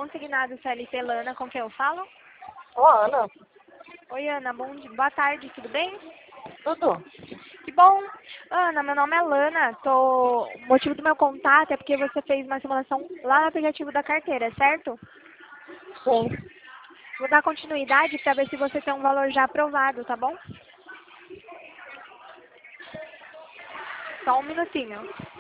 consignado CLT Lana, com quem eu falo? Ô, Ana, Oi, Ana, boa tarde, tudo bem? tudo? Que bom! Ana, meu nome é Lana, o motivo do meu contato é porque você fez uma simulação lá no aplicativo da carteira, certo? Sim. Vou dar continuidade para ver se você tem um valor já aprovado, tá bom? Só um minutinho.